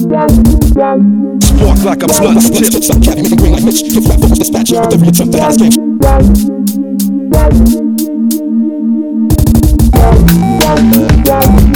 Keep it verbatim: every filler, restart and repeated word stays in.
Walk like a blunt tip. Stop capping, making green like Mitch. Flip rap focus dispatch with every attempt to have his game.